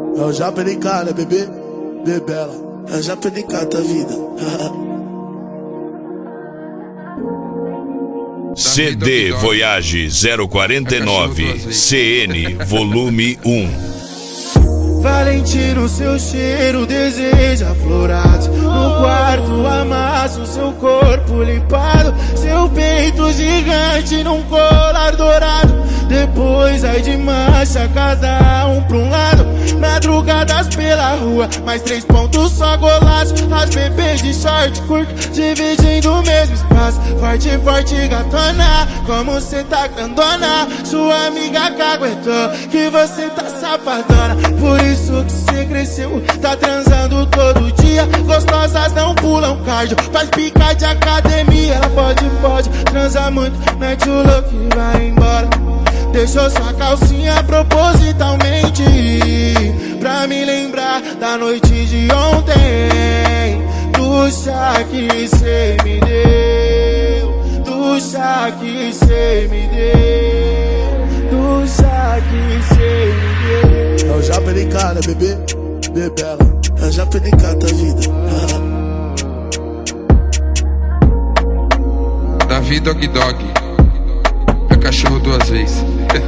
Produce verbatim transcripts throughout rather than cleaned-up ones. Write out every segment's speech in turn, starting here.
É o Japenicada, bebê, bebela. É o Japenicada, vida. C D Voyage zero quarenta e nove, C N, volume um. Valentino, seu cheiro deseja florados. No quarto amasso seu corpo limpado, seu peito gigante num colar dourado. Depois ai de marcha, cada um pra um lado. Madrugadas pela rua, mais três pontos só golaço. As bebês de short curto, dividindo o mesmo espaço. Forte, forte gatona, como cê tá grandona. Sua amiga caguetou que você tá safadona. Por isso que cê cresceu, tá transando todo dia. Gostosas não pulam cardio, faz pica de academia. Ela pode, pode, transa muito, mete o louco e vai embora. Deixou sua calcinha propositalmente pra me lembrar da noite de ontem. Do chá que cê me deu, do chá que cê me deu, do chá que cê me deu. É o Japenicada, bebê, bebela. É o Japenicada, vida. Davi Dog Dog, é cachorro duas vezes.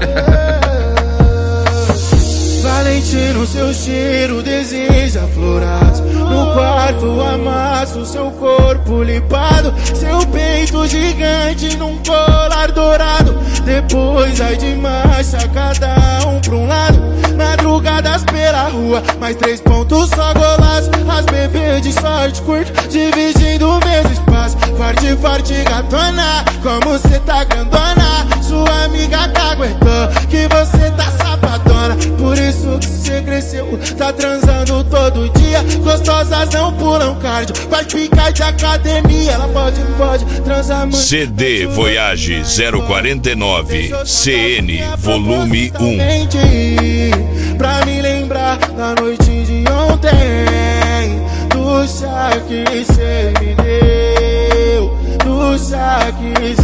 Valentino, seu cheiro deseja florados. No quarto amasso seu corpo limpado, seu peito gigante num colar dourado. Depois ai de marcha, cada um pra um lado. Madrugadas pela rua, mais três pontos só golaço. As bebês de short curto, dividindo o mesmo espaço. Forte, forte gatona, como cê tá grandona. Sua amiga caguetou que você tá safadona. Por isso que cê cresceu, tá transando todo dia. Gostosas não pulam cardio, faz pica de academia. Ela pode, pode, transar muito. C D Voyage zero quarenta e nove, C N, volume um. Pra me lembrar da noite de ontem. Do chá que cê me deu, do chá que